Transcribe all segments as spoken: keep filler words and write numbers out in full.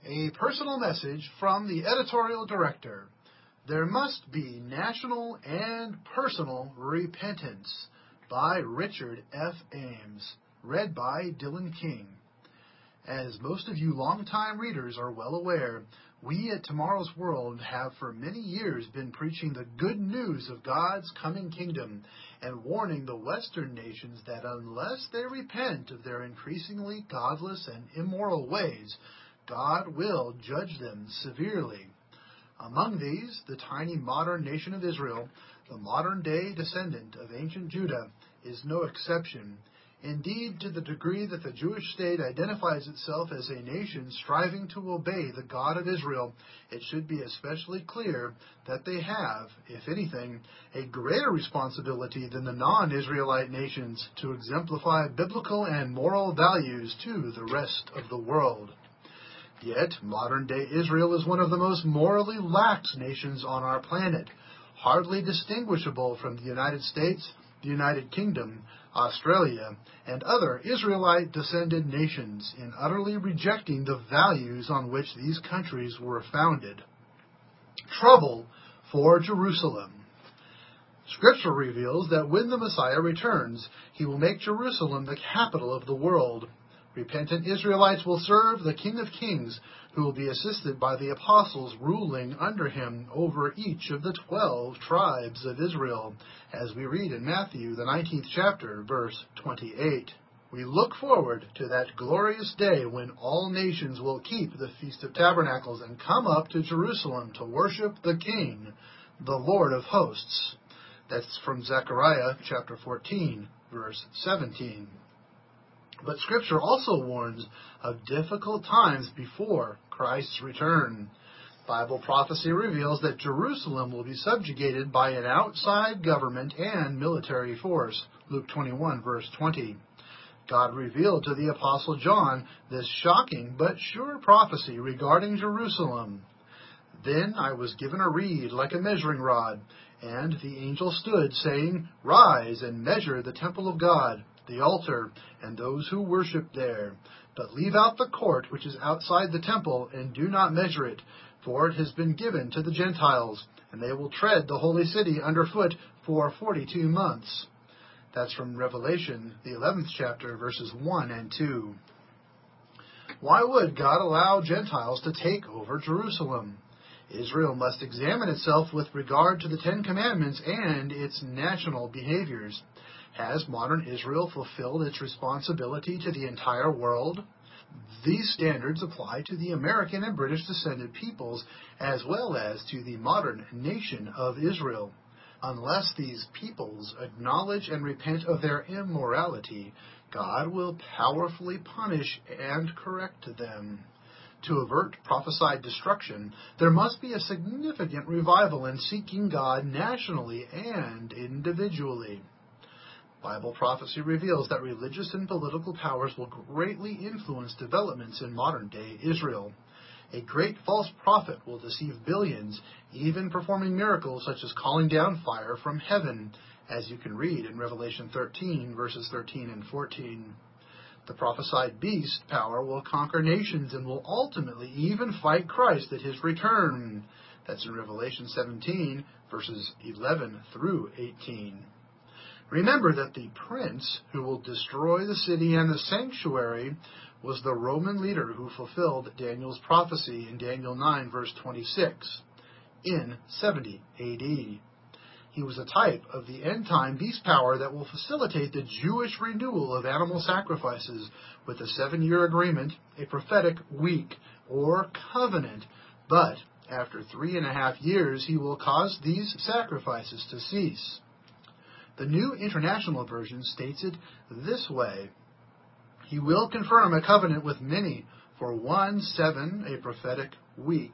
A personal message from the editorial director. There must be national and personal repentance by Richard F. Ames. Read by Dylan King. As most of you longtime readers are well aware, we at Tomorrow's World have for many years been preaching the good news of God's coming kingdom and warning the Western nations that unless they repent of their increasingly godless and immoral ways, God will judge them severely. Among these, the tiny modern nation of Israel, the modern-day descendant of ancient Judah, is no exception. Indeed, to the degree that the Jewish state identifies itself as a nation striving to obey the God of Israel, it should be especially clear that they have, if anything, a greater responsibility than the non-Israelite nations to exemplify biblical and moral values to the rest of the world. Yet, modern-day Israel is one of the most morally lax nations on our planet, hardly distinguishable from the United States, the United Kingdom, Australia, and other Israelite-descended nations in utterly rejecting the values on which these countries were founded. Trouble for Jerusalem. Scripture reveals that when the Messiah returns, he will make Jerusalem the capital of the world. Repentant Israelites will serve the King of Kings, who will be assisted by the apostles ruling under him over each of the twelve tribes of Israel, as we read in Matthew, the nineteenth chapter, verse twenty-eight. We look forward to that glorious day when all nations will keep the Feast of Tabernacles and come up to Jerusalem to worship the King, the Lord of hosts. That's from Zechariah chapter fourteen, verse seventeen. But Scripture also warns of difficult times before Christ's return. Bible prophecy reveals that Jerusalem will be subjugated by an outside government and military force. Luke twenty-one, verse twenty. God revealed to the Apostle John this shocking but sure prophecy regarding Jerusalem. Then I was given a reed like a measuring rod, and the angel stood, saying, Rise and measure the temple of God, the altar, and those who worship there. But leave out the court which is outside the temple, and do not measure it, for it has been given to the Gentiles, and they will tread the holy city underfoot for forty-two months. That's from Revelation, the eleventh chapter, verses one and two. Why would God allow Gentiles to take over Jerusalem? Israel must examine itself with regard to the Ten Commandments and its national behaviors. Has modern Israel fulfilled its responsibility to the entire world? These standards apply to the American and British descended peoples as well as to the modern nation of Israel. Unless these peoples acknowledge and repent of their immorality, God will powerfully punish and correct them. To avert prophesied destruction, there must be a significant revival in seeking God nationally and individually. Bible prophecy reveals that religious and political powers will greatly influence developments in modern-day Israel. A great false prophet will deceive billions, even performing miracles such as calling down fire from heaven, as you can read in Revelation thirteen, verses thirteen and fourteen. The prophesied beast power will conquer nations and will ultimately even fight Christ at his return. That's in Revelation seventeen, verses eleven through eighteen. Remember that the prince who will destroy the city and the sanctuary was the Roman leader who fulfilled Daniel's prophecy in Daniel nine, verse twenty-six, in seventy A D. He was a type of the end-time beast power that will facilitate the Jewish renewal of animal sacrifices with a seven-year agreement, a prophetic week, or covenant. But after three and a half years, he will cause these sacrifices to cease. The New International Version states it this way. He will confirm a covenant with many for one seven, a prophetic week.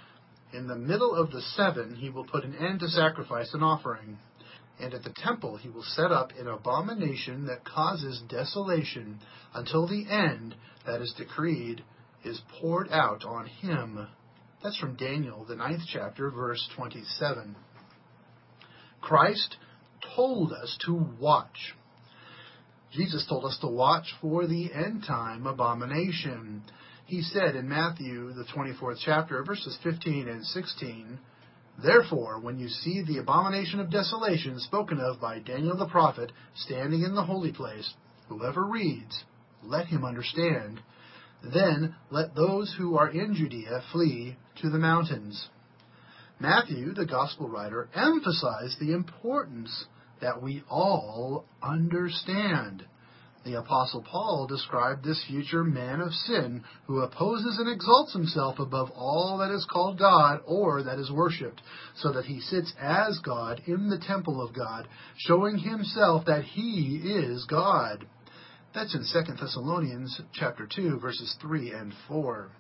In the middle of the seven, he will put an end to sacrifice and offering. And at the temple he will set up an abomination that causes desolation until the end that is decreed is poured out on him. That's from Daniel, the ninth chapter, verse twenty-seven. Christ told us to watch. Jesus told us to watch for the end-time abomination. he said in Matthew, the twenty-fourth chapter, verses fifteen and sixteen, "Therefore, when you see the abomination of desolation spoken of by Daniel the prophet standing in the holy place, whoever reads, let him understand. Then let those who are in Judea flee to the mountains." Matthew, the gospel writer, emphasized the importance that we all understand. The Apostle Paul described this future man of sin who opposes and exalts himself above all that is called God or that is worshipped, so that he sits as God in the temple of God, showing himself that he is God. That's in Second Thessalonians chapter two, verses three and four.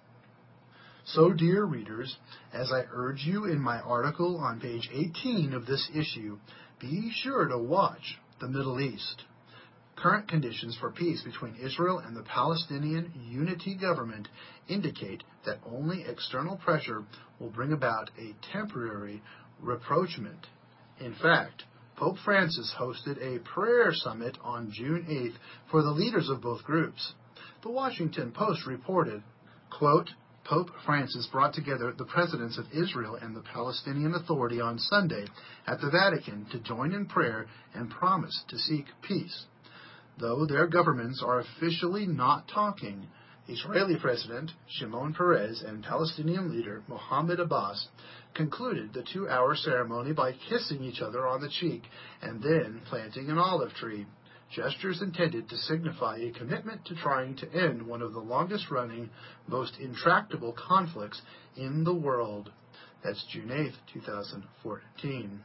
So, dear readers, as I urge you in my article on page eighteen of this issue, be sure to watch the Middle East. Current conditions for peace between Israel and the Palestinian Unity Government indicate that only external pressure will bring about a temporary rapprochement. In fact, Pope Francis hosted a prayer summit on June eighth for the leaders of both groups. The Washington Post reported, quote, Pope Francis brought together the presidents of Israel and the Palestinian Authority on Sunday at the Vatican to join in prayer and promise to seek peace. Though their governments are officially not talking, Israeli President Shimon Peres and Palestinian leader Mohammed Abbas concluded the two-hour ceremony by kissing each other on the cheek and then planting an olive tree, gestures intended to signify a commitment to trying to end one of the longest-running, most intractable conflicts in the world. That's June eighth, two thousand fourteen.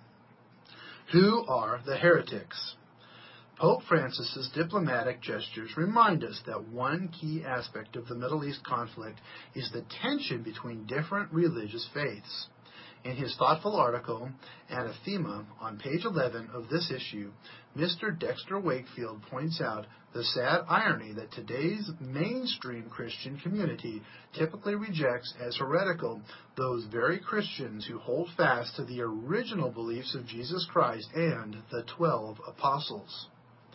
Who are the heretics? Pope Francis's diplomatic gestures remind us that one key aspect of the Middle East conflict is the tension between different religious faiths. In his thoughtful article, Anathema, on page eleven of this issue, Mister Dexter Wakefield points out the sad irony that today's mainstream Christian community typically rejects as heretical those very Christians who hold fast to the original beliefs of Jesus Christ and the twelve apostles.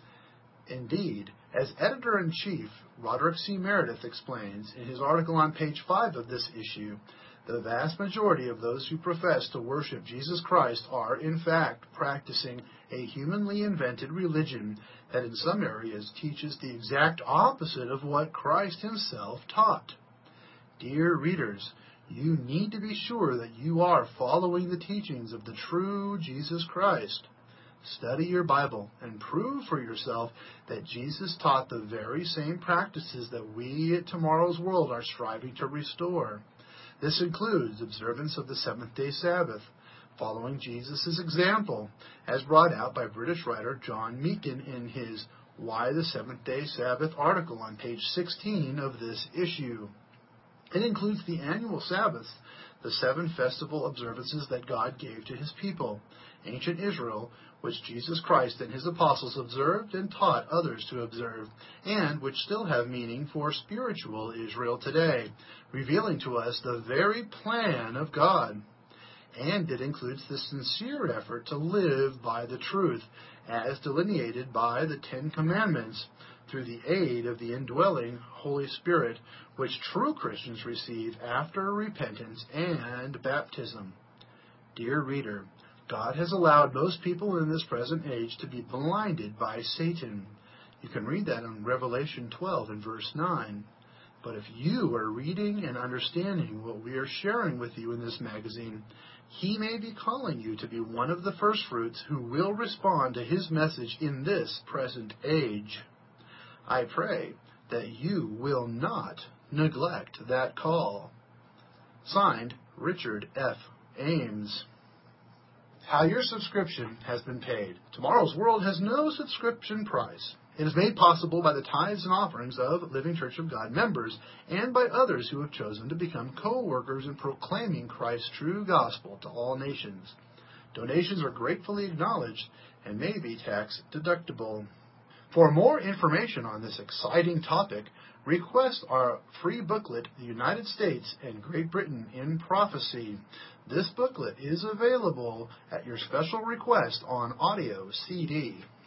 Indeed, as Editor-in-Chief Roderick C. Meredith explains in his article on page five of this issue, the vast majority of those who profess to worship Jesus Christ are, in fact, practicing a humanly invented religion that in some areas teaches the exact opposite of what Christ himself taught. Dear readers, you need to be sure that you are following the teachings of the true Jesus Christ. Study your Bible and prove for yourself that Jesus taught the very same practices that we at Tomorrow's World are striving to restore. This includes observance of the seventh-day Sabbath, following Jesus' example, as brought out by British writer John Meakin in his Why the Seventh-day Sabbath article on page sixteen of this issue. It includes the annual Sabbath, the seven festival observances that God gave to his people, ancient Israel, which Jesus Christ and his apostles observed and taught others to observe, and which still have meaning for spiritual Israel today, revealing to us the very plan of God. And it includes the sincere effort to live by the truth, as delineated by the Ten Commandments, through the aid of the indwelling Holy Spirit, which true Christians receive after repentance and baptism. Dear reader, God has allowed most people in this present age to be blinded by Satan. You can read that in Revelation twelve and verse nine. But if you are reading and understanding what we are sharing with you in this magazine, he may be calling you to be one of the firstfruits who will respond to his message in this present age. I pray that you will not neglect that call. Signed, Richard F. Ames. How your subscription has been paid. Tomorrow's World has no subscription price. It is made possible by the tithes and offerings of Living Church of God members and by others who have chosen to become co-workers in proclaiming Christ's true gospel to all nations. Donations are gratefully acknowledged and may be tax deductible. For more information on this exciting topic, request our free booklet, The United States and Great Britain in Prophecy. This booklet is available at your special request on audio C D.